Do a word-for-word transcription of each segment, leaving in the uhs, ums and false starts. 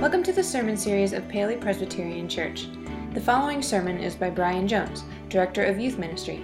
Welcome to the sermon series of Paley Presbyterian Church. The following sermon is by Brian Jones, Director of Youth Ministry.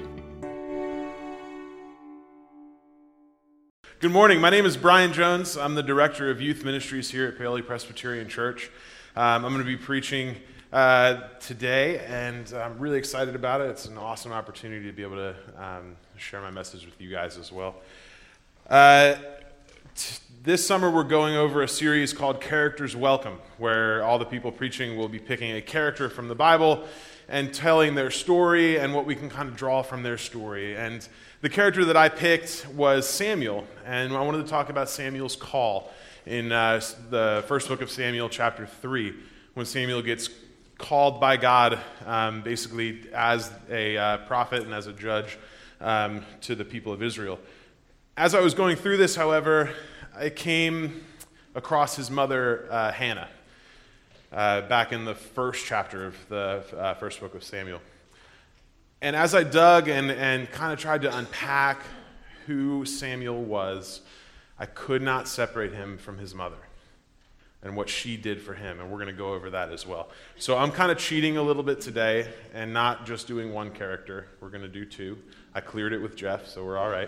Good morning. My name is Brian Jones. I'm the Director of Youth Ministries here at Paley Presbyterian Church. Um, I'm going to be preaching uh, today, and I'm really excited about it. It's an awesome opportunity to be able to um, share my message with you guys as well. Uh, t- This summer we're going over a series called Characters Welcome, where all the people preaching will be picking a character from the Bible and telling their story and what we can kind of draw from their story. And the character that I picked was Samuel, and I wanted to talk about Samuel's call in uh, the first book of Samuel, chapter three, when Samuel gets called by God um, basically as a uh, prophet and as a judge um, to the people of Israel. As I was going through this, however, I came across his mother, uh, Hannah, uh, back in the first chapter of the uh, first book of Samuel. And as I dug and, and kind of tried to unpack who Samuel was, I could not separate him from his mother and what she did for him, and we're going to go over that as well. So I'm kind of cheating a little bit today and not just doing one character. We're going to do two. I cleared it with Jeff, so we're all right.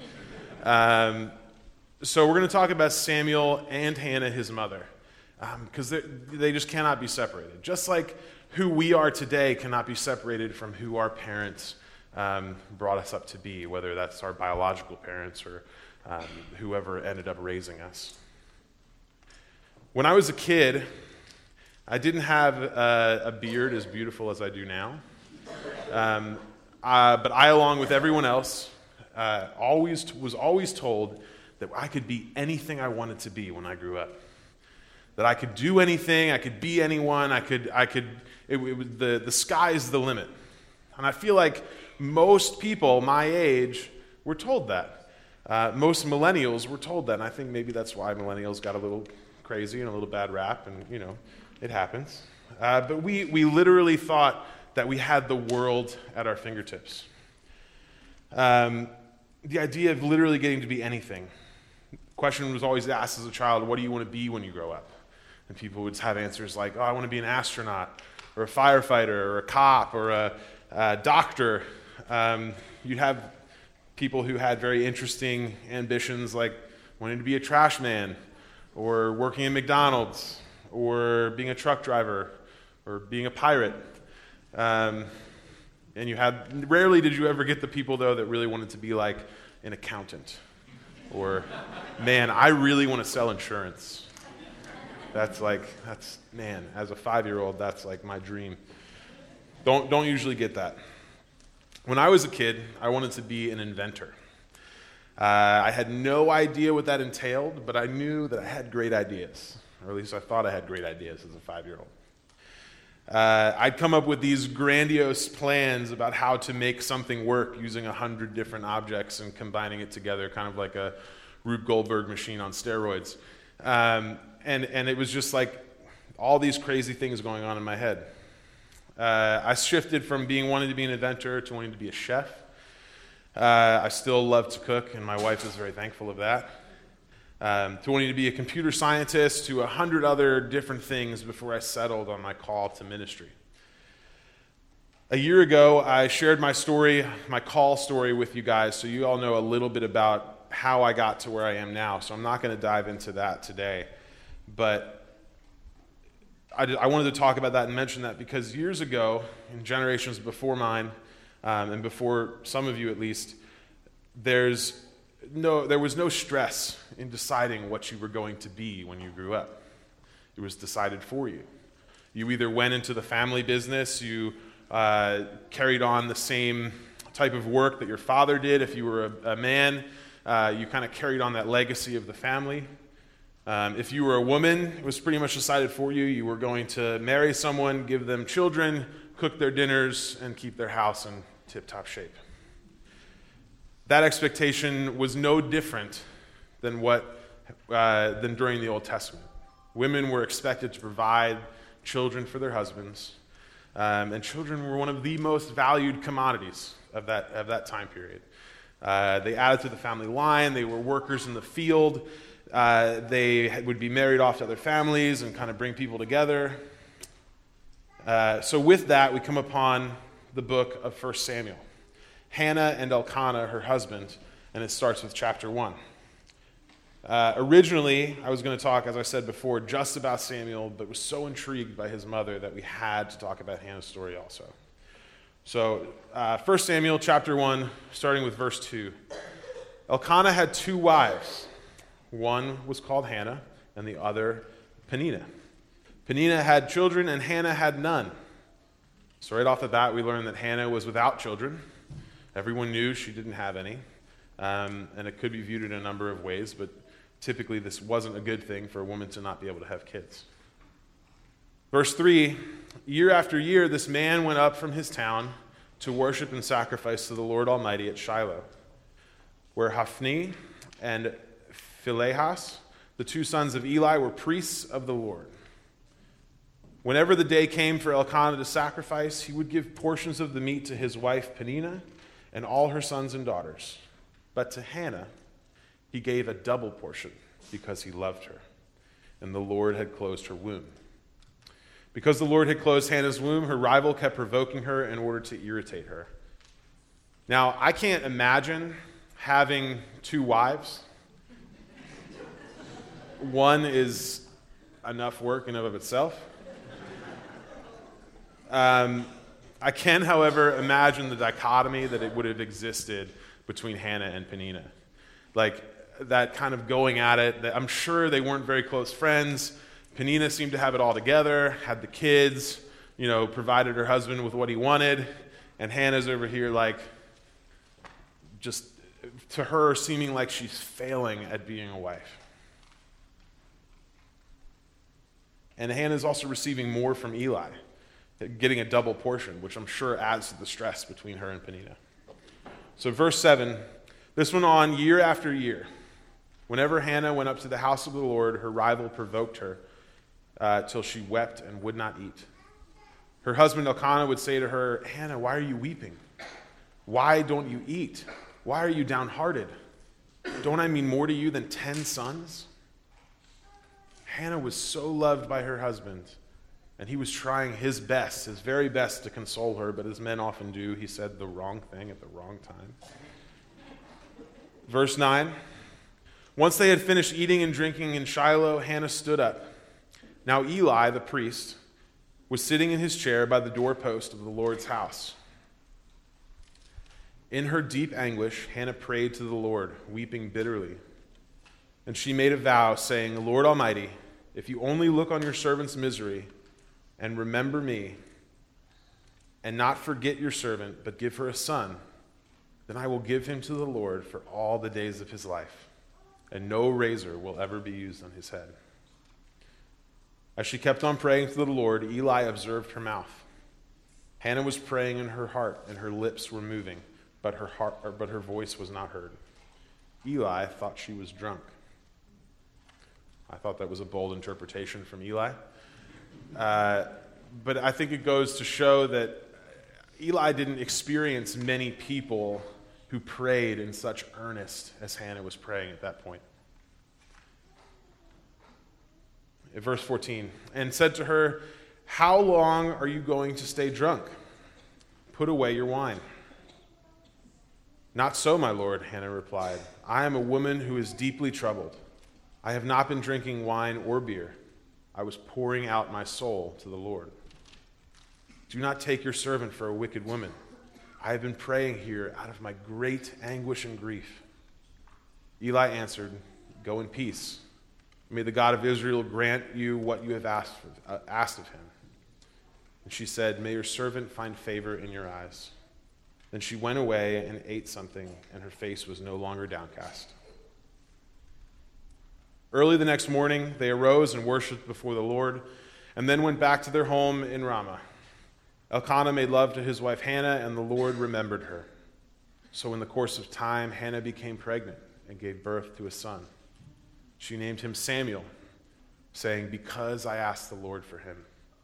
Um... So we're going to talk about Samuel and Hannah, his mother, because um, they just cannot be separated. Just like who we are today cannot be separated from who our parents um, brought us up to be, whether that's our biological parents or um, whoever ended up raising us. When I was a kid, I didn't have a, a beard as beautiful as I do now, um, uh, but I, along with everyone else, uh, always was always told that I could be anything I wanted to be when I grew up. That I could do anything, I could be anyone, I could, I could, it, it was the, the sky's the limit. And I feel like most people my age were told that. Uh, most millennials were told that, and I think maybe that's why millennials got a little crazy and a little bad rap, and, you know, it happens. Uh, but we, we literally thought that we had the world at our fingertips. Um, the idea of literally getting to be anything. Question was always asked as a child, what do you want to be when you grow up? And people would have answers like, oh, I want to be an astronaut, or a firefighter, or a cop, or a, a doctor. Um, you'd have people who had very interesting ambitions, like wanting to be a trash man, or working in McDonald's, or being a truck driver, or being a pirate. Um, and you had, rarely did you ever get the people, though, that really wanted to be like an accountant. Or, man, I really want to sell insurance. That's like, that's, man, as a five-year-old, that's like my dream. Don't, don't usually get that. When I was a kid, I wanted to be an inventor. Uh, I had no idea what that entailed, but I knew that I had great ideas. Or at least I thought I had great ideas as a five-year-old. Uh, I'd come up with these grandiose plans about how to make something work using a hundred different objects and combining it together, kind of like a Rube Goldberg machine on steroids. Um, and, and it was just like all these crazy things going on in my head. Uh, I shifted from being wanting to be an inventor to wanting to be a chef. Uh, I still love to cook, and my wife is very thankful of that. Um, to wanting to be a computer scientist, to a hundred other different things before I settled on my call to ministry. A year ago, I shared my story, my call story with you guys, so you all know a little bit about how I got to where I am now, so I'm not going to dive into that today. But I, did, I wanted to talk about that and mention that because years ago, in generations before mine, um, and before some of you at least, there's No, there was no stress in deciding what you were going to be when you grew up. It was decided for you. You either went into the family business, you uh, carried on the same type of work that your father did. If you were a, a man, uh, you kind of carried on that legacy of the family. Um, if you were a woman, it was pretty much decided for you. You were going to marry someone, give them children, cook their dinners, and keep their house in tip-top shape. That expectation was no different than what uh, than during the Old Testament. Women were expected to provide children for their husbands, um, and children were one of the most valued commodities of that of that time period. Uh, they added to the family line. They were workers in the field, Uh, they would be married off to other families and kind of bring people together. Uh, so with that, we come upon the book of First Samuel. Hannah and Elkanah, her husband, and it starts with chapter one. Uh, originally, I was going to talk, as I said before, just about Samuel, but was so intrigued by his mother that we had to talk about Hannah's story also. So, uh, First Samuel chapter one, starting with verse two. Elkanah had two wives. One was called Hannah, and the other Peninnah. Peninnah had children, and Hannah had none. So right off the bat, we learn that Hannah was without children. Everyone knew she didn't have any, um, and it could be viewed in a number of ways, but typically this wasn't a good thing for a woman to not be able to have kids. Verse three, year after year, this man went up from his town to worship and sacrifice to the Lord Almighty at Shiloh, where Hophni and Phinehas, the two sons of Eli, were priests of the Lord. Whenever the day came for Elkanah to sacrifice, he would give portions of the meat to his wife Peninnah and all her sons and daughters. But to Hannah he gave a double portion because he loved her, and the Lord had closed her womb. Because the Lord had closed Hannah's womb, her rival kept provoking her in order to irritate her. Now, I can't imagine having two wives. One is enough work in and of itself. Um, I can, however, imagine the dichotomy that it would have existed between Hannah and Peninnah. Like, that kind of going at it. That I'm sure they weren't very close friends. Peninnah seemed to have it all together, had the kids, you know, provided her husband with what he wanted, and Hannah's over here like, just to her seeming like she's failing at being a wife. And Hannah's also receiving more from Eli, getting a double portion, which I'm sure adds to the stress between her and Peninnah. So verse seven, this went on year after year. Whenever Hannah went up to the house of the Lord, her rival provoked her uh, till she wept and would not eat. Her husband Elkanah would say to her, Hannah, why are you weeping? Why don't you eat? Why are you downhearted? Don't I mean more to you than ten sons? Hannah was so loved by her husband, and he was trying his best, his very best to console her, but as men often do, he said the wrong thing at the wrong time. Verse nine, once they had finished eating and drinking in Shiloh, Hannah stood up. Now Eli, the priest, was sitting in his chair by the doorpost of the Lord's house. In her deep anguish, Hannah prayed to the Lord, weeping bitterly. And she made a vow, saying, Lord Almighty, if you only look on your servant's misery and remember me, and not forget your servant, but give her a son, then I will give him to the Lord for all the days of his life, and no razor will ever be used on his head. As she kept on praying to the Lord, Eli observed her mouth. Hannah was praying in her heart, and her lips were moving, but her heart, but her voice was not heard. Eli thought she was drunk. I thought that was a bold interpretation from Eli. Uh, but I think it goes to show that Eli didn't experience many people who prayed in such earnest as Hannah was praying at that point. In verse fourteen, and said to her, how long are you going to stay drunk? Put away your wine. Not so, my lord, Hannah replied. I am a woman who is deeply troubled. I have not been drinking wine or beer. I was pouring out my soul to the Lord. Do not take your servant for a wicked woman. I have been praying here out of my great anguish and grief. Eli answered, go in peace. May the God of Israel grant you what you have asked, for, uh, asked of him. And she said, may your servant find favor in your eyes. Then she went away and ate something, and her face was no longer downcast. Early the next morning, they arose and worshipped before the Lord, and then went back to their home in Ramah. Elkanah made love to his wife Hannah, and the Lord remembered her. So in the course of time, Hannah became pregnant and gave birth to a son. She named him Samuel, saying, because I asked the Lord for him.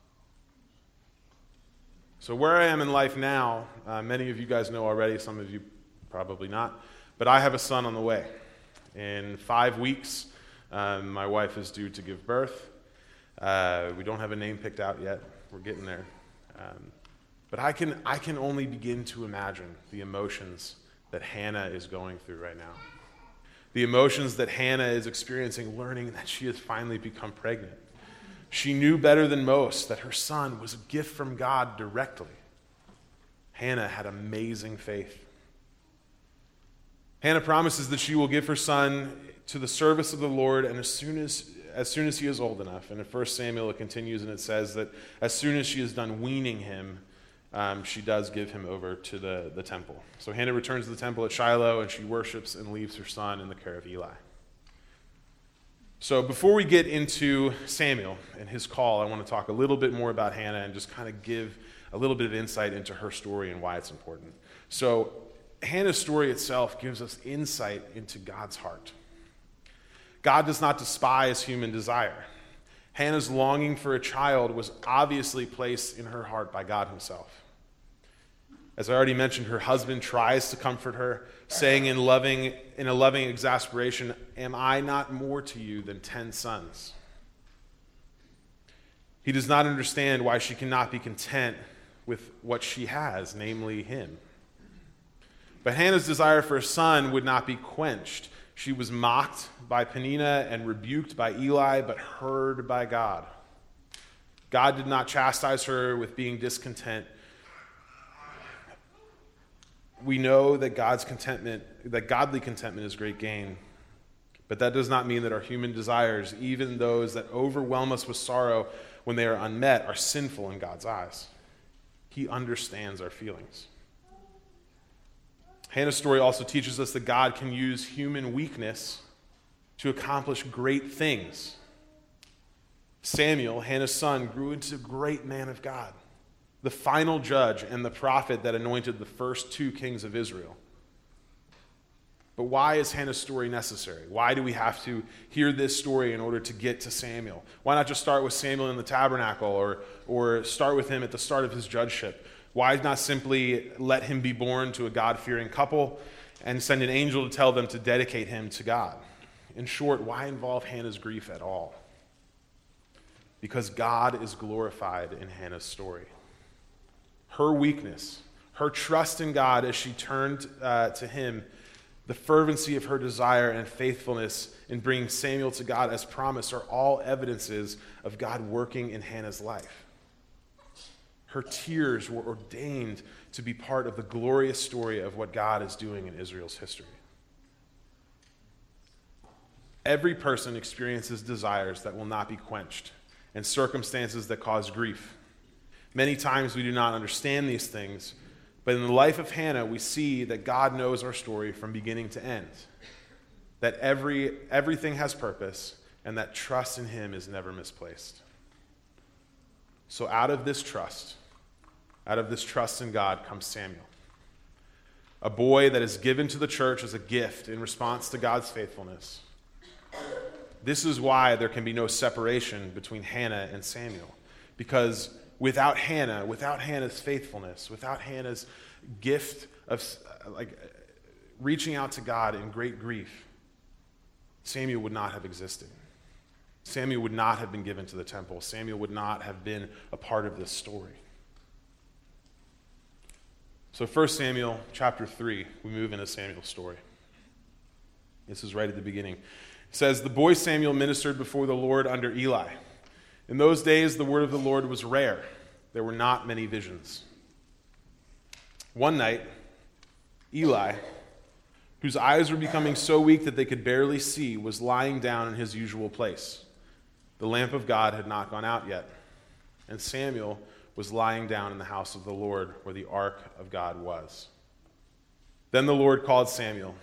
So where I am in life now, uh, many of you guys know already, some of you probably not, but I have a son on the way. In five weeks, Um, my wife is due to give birth. Uh, we don't have a name picked out yet. We're getting there. Um, but I can, I can only begin to imagine the emotions that Hannah is going through right now. The emotions that Hannah is experiencing, learning that she has finally become pregnant. She knew better than most that her son was a gift from God directly. Hannah had amazing faith. Hannah promises that she will give her son to the service of the Lord, and as soon as as soon as he is old enough. And in First Samuel it continues and it says that as soon as she is done weaning him, um, she does give him over to the, the temple. So Hannah returns to the temple at Shiloh, and she worships and leaves her son in the care of Eli. So before we get into Samuel and his call, I want to talk a little bit more about Hannah and just kind of give a little bit of insight into her story and why it's important. So Hannah's story itself gives us insight into God's heart. God does not despise human desire. Hannah's longing for a child was obviously placed in her heart by God himself. As I already mentioned, her husband tries to comfort her, saying in loving, in a loving exasperation, "Am I not more to you than ten sons?" He does not understand why she cannot be content with what she has, namely him. But Hannah's desire for a son would not be quenched. She was mocked by Peninnah and rebuked by Eli, but heard by God. God did not chastise her with being discontent. We know that God's contentment, that godly contentment is great gain. But that does not mean that our human desires, even those that overwhelm us with sorrow when they are unmet, are sinful in God's eyes. He understands our feelings. Hannah's story also teaches us that God can use human weakness to accomplish great things. Samuel, Hannah's son, grew into a great man of God, the final judge and the prophet that anointed the first two kings of Israel. But why is Hannah's story necessary? Why do we have to hear this story in order to get to Samuel? Why not just start with Samuel in the tabernacle or, or start with him at the start of his judgeship? Why not simply let him be born to a God-fearing couple and send an angel to tell them to dedicate him to God? In short, why involve Hannah's grief at all? Because God is glorified in Hannah's story. Her weakness, her trust in God as she turned uh, to him, the fervency of her desire and faithfulness in bringing Samuel to God as promised are all evidences of God working in Hannah's life. Her tears were ordained to be part of the glorious story of what God is doing in Israel's history. Every person experiences desires that will not be quenched and circumstances that cause grief. Many times we do not understand these things, but in the life of Hannah, we see that God knows our story from beginning to end, that every, everything has purpose, and that trust in him is never misplaced. So out of this trust, out of this trust in God comes Samuel, a boy that is given to the church as a gift in response to God's faithfulness. This is why there can be no separation between Hannah and Samuel, because without Hannah, without Hannah's faithfulness, without Hannah's gift of like reaching out to God in great grief, Samuel would not have existed. Samuel would not have been given to the temple. Samuel would not have been a part of this story. So First Samuel chapter three, we move into Samuel's story. This is right at the beginning. It says, "The boy Samuel ministered before the Lord under Eli. In those days, the word of the Lord was rare. There were not many visions. One night, Eli, whose eyes were becoming so weak that they could barely see, was lying down in his usual place. The lamp of God had not gone out yet, and Samuel was lying down in the house of the Lord where the ark of God was. Then the Lord called Samuel.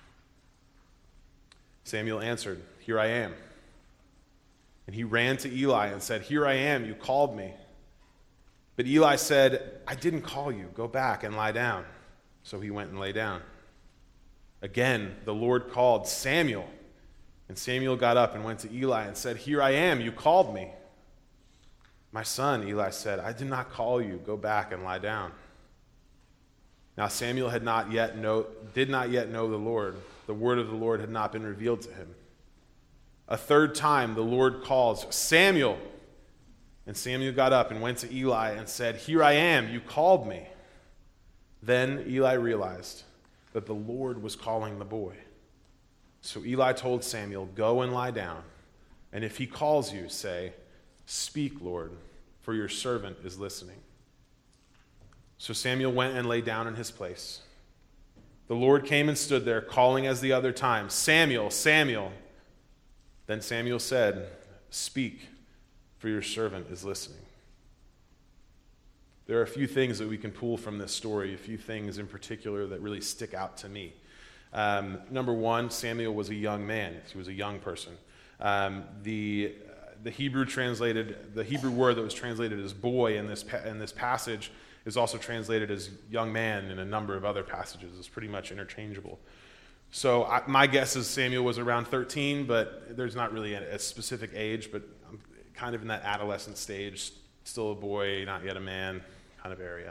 Samuel answered, 'Here I am.' And he ran to Eli and said, 'Here I am, you called me.' But Eli said, 'I didn't call you. Go back and lie down.' So he went and lay down. Again, the Lord called, 'Samuel.' And Samuel got up and went to Eli and said, 'Here I am, you called me.' 'My son,' Eli said, 'I did not call you. Go back and lie down.' Now Samuel had not yet know, did not yet know the Lord. The word of the Lord had not been revealed to him. A third time the Lord calls, Samuel. And Samuel got up and went to Eli and said, Here I am, you called me. Then Eli realized that the Lord was calling the boy. So Eli told Samuel, Go and lie down, and if he calls you, say, Speak, Lord, for your servant is listening. So Samuel went and lay down in his place. The Lord came and stood there, calling as the other time, Samuel, Samuel. Then Samuel said, Speak, for your servant is listening. There are a few things that we can pull from this story, a few things in particular that really stick out to me. Um, number one, Samuel was a young man. He was a young person. Um, the the Hebrew translated the Hebrew word that was translated as boy in this in this passage is also translated as young man in a number of other passages. It's pretty much interchangeable. So I, my guess is Samuel was around thirteen, but there's not really a, a specific age, but I'm kind of in that adolescent stage, still a boy, not yet a man kind of area.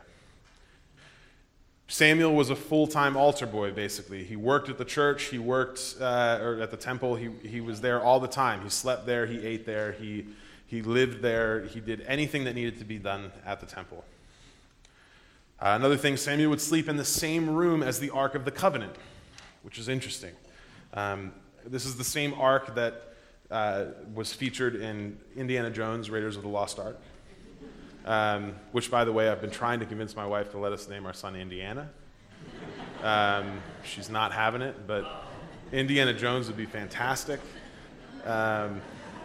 Samuel was a full-time altar boy, basically. He worked at the church, he worked uh, or at the temple, he, he was there all the time. He slept there, he ate there, he, he lived there, he did anything that needed to be done at the temple. Uh, another thing, Samuel would sleep in the same room as the Ark of the Covenant, which is interesting. Um, this is the same Ark that uh, was featured in Indiana Jones, Raiders of the Lost Ark. Um, which, by the way, I've been trying to convince my wife to let us name our son Indiana. Um, she's not having it, but Indiana Jones would be fantastic. Um,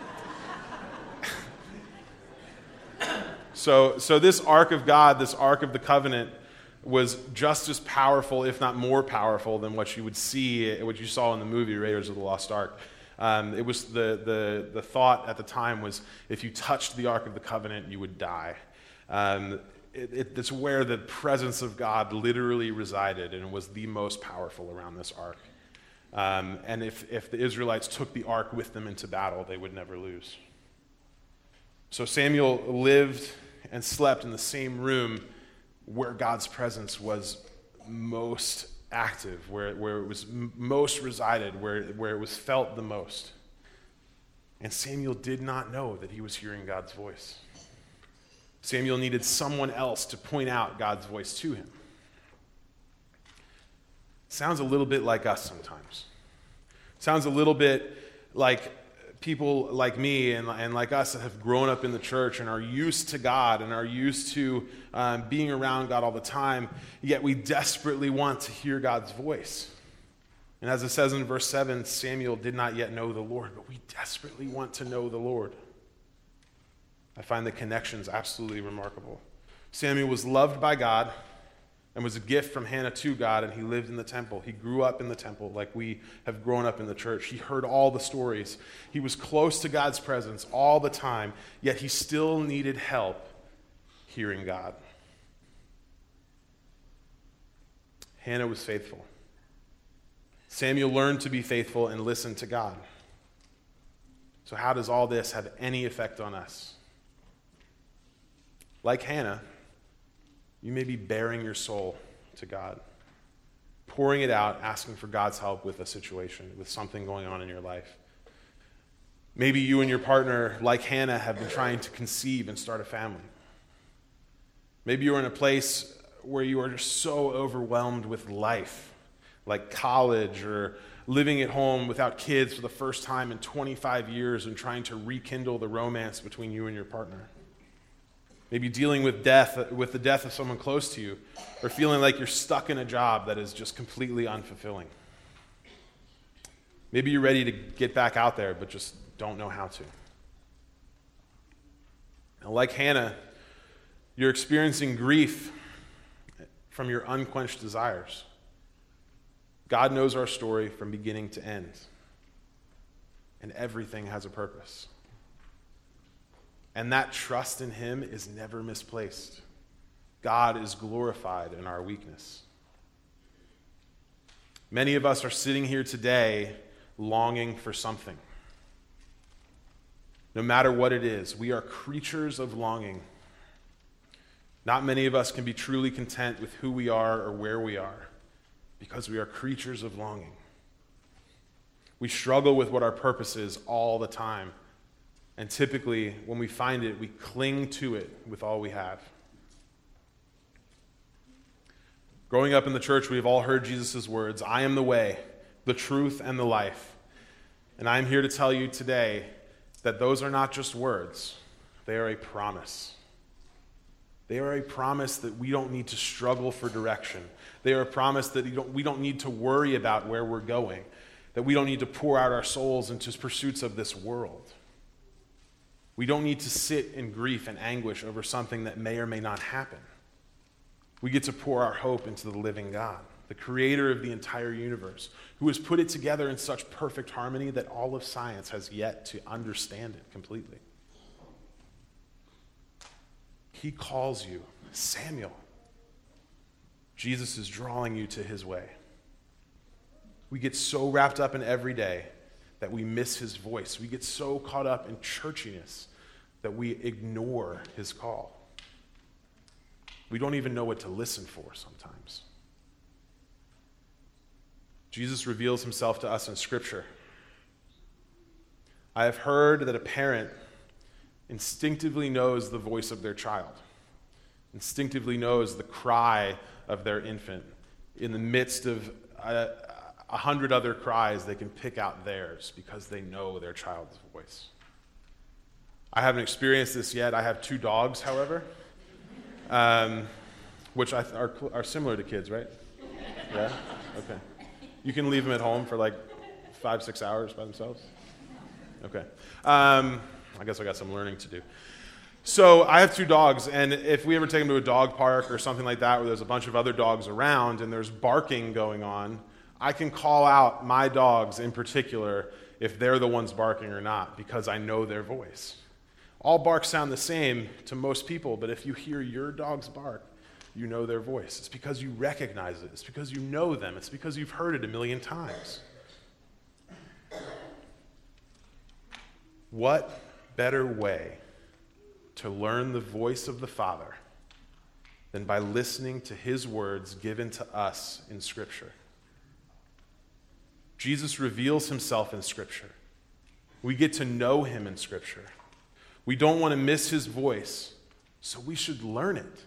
so, so this Ark of God, this Ark of the Covenant, was just as powerful, if not more powerful, than what you would see, what you saw in the movie Raiders of the Lost Ark. Um, it was the, the the thought at the time was if you touched the Ark of the Covenant, you would die. Um, it, it, it's where the presence of God literally resided, and it was the most powerful around this ark. Um, and if, if the Israelites took the ark with them into battle, they would never lose. So Samuel lived and slept in the same room where God's presence was most active, where, where it was m- most resided, where, where it was felt the most. And Samuel did not know that he was hearing God's voice. Samuel needed someone else to point out God's voice to him. Sounds a little bit like us sometimes. Sounds a little bit like people like me and, and like us that have grown up in the church and are used to God and are used to um, being around God all the time, yet we desperately want to hear God's voice. And as it says in verse seven, Samuel did not yet know the Lord, but we desperately want to know the Lord. I find the connections absolutely remarkable. Samuel was loved by God and was a gift from Hannah to God, and he lived in the temple. He grew up in the temple like we have grown up in the church. He heard all the stories. He was close to God's presence all the time, yet he still needed help hearing God. Hannah was faithful. Samuel learned to be faithful and listen to God. So how does all this have any effect on us? Like Hannah, you may be bearing your soul to God, pouring it out, asking for God's help with a situation, with something going on in your life. Maybe you and your partner, like Hannah, have been trying to conceive and start a family. Maybe you're in a place where you are just so overwhelmed with life, like college or living at home without kids for the first time in twenty-five years and trying to rekindle the romance between you and your partner. Maybe dealing with death, with the death of someone close to you, or feeling like you're stuck in a job that is just completely unfulfilling. Maybe you're ready to get back out there, but just don't know how to. And like Hannah, you're experiencing grief from your unquenched desires. God knows our story from beginning to end, and everything has a purpose. And that trust in him is never misplaced. God is glorified in our weakness. Many of us are sitting here today longing for something. No matter what it is, we are creatures of longing. Not many of us can be truly content with who we are or where we are because we are creatures of longing. We struggle with what our purpose is all the time. And typically, when we find it, we cling to it with all we have. Growing up in the church, we have all heard Jesus' words, "I am the way, the truth, and the life." And I'm here to tell you today that those are not just words. They are a promise. They are a promise that we don't need to struggle for direction. They are a promise that we don't, we don't need to worry about where we're going, that we don't need to pour out our souls into pursuits of this world. We don't need to sit in grief and anguish over something that may or may not happen. We get to pour our hope into the living God, the creator of the entire universe, who has put it together in such perfect harmony that all of science has yet to understand it completely. He calls you Samuel. Jesus is drawing you to his way. We get so wrapped up in every day that we miss his voice. We get so caught up in churchiness that we ignore his call. We don't even know what to listen for sometimes. Jesus reveals himself to us in Scripture. I have heard that a parent instinctively knows the voice of their child, instinctively knows the cry of their infant. In the midst of a, a hundred other cries, they can pick out theirs because they know their child's voice. I haven't experienced this yet. I have two dogs, however, um, which I th- are, are similar to kids, right? Yeah? Okay. You can leave them at home for like five, six hours by themselves? Okay. Um, I guess I got some learning to do. So I have two dogs, and if we ever take them to a dog park or something like that where there's a bunch of other dogs around and there's barking going on, I can call out my dogs in particular if they're the ones barking or not because I know their voice. All barks sound the same to most people, but if you hear your dog's bark, you know their voice. It's because you recognize it. It's because you know them. It's because you've heard it a million times. What better way to learn the voice of the Father than by listening to his words given to us in Scripture? Jesus reveals himself in Scripture. We get to know him in Scripture. We don't want to miss his voice, so we should learn it.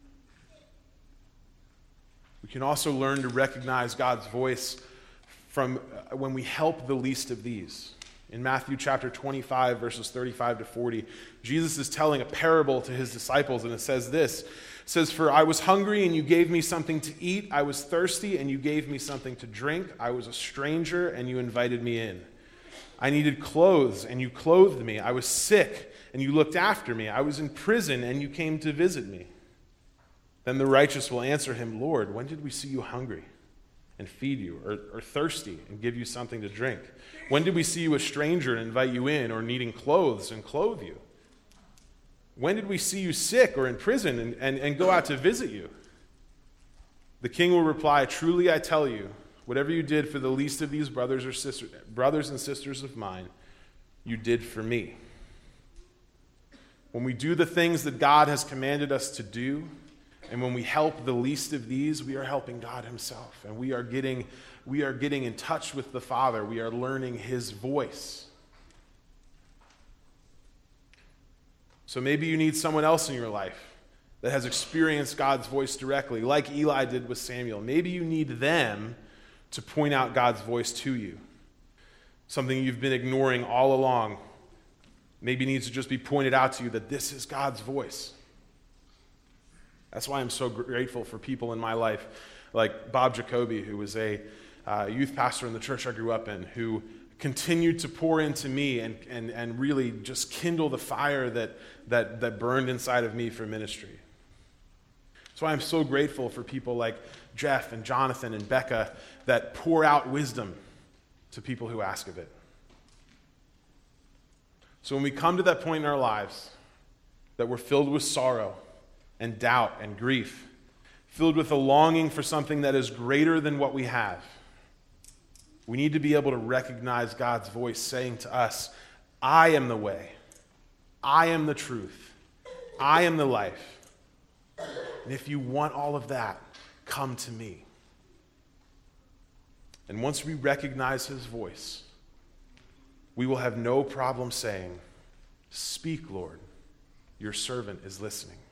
We can also learn to recognize God's voice from uh, when we help the least of these. In Matthew chapter twenty-five, verses thirty-five to forty, Jesus is telling a parable to his disciples, and it says this. It says, "For I was hungry, and you gave me something to eat. I was thirsty, and you gave me something to drink. I was a stranger, and you invited me in. I needed clothes, and you clothed me. I was sick, and you looked after me. I was in prison, and you came to visit me." Then the righteous will answer him, "Lord, when did we see you hungry and feed you, or, or thirsty and give you something to drink? When did we see you a stranger and invite you in, or needing clothes and clothe you? When did we see you sick or in prison and, and, and go out to visit you?" The king will reply, "Truly I tell you, whatever you did for the least of these brothers or sisters, brothers and sisters of mine, you did for me." When we do the things that God has commanded us to do, and when we help the least of these, we are helping God himself. And we are getting, we are getting in touch with the Father. We are learning his voice. So maybe you need someone else in your life that has experienced God's voice directly, like Eli did with Samuel. Maybe you need them to point out God's voice to you. Something you've been ignoring all along. Maybe needs to just be pointed out to you that this is God's voice. That's why I'm so grateful for people in my life like Bob Jacoby, who was a uh, youth pastor in the church I grew up in, who continued to pour into me and, and, and really just kindle the fire that, that, that burned inside of me for ministry. That's why I'm so grateful for people like Jeff and Jonathan and Becca that pour out wisdom to people who ask of it. So when we come to that point in our lives that we're filled with sorrow and doubt and grief, filled with a longing for something that is greater than what we have, we need to be able to recognize God's voice saying to us, "I am the way, I am the truth, I am the life. And if you want all of that, come to me." And once we recognize his voice, we will have no problem saying, "Speak, Lord, your servant is listening."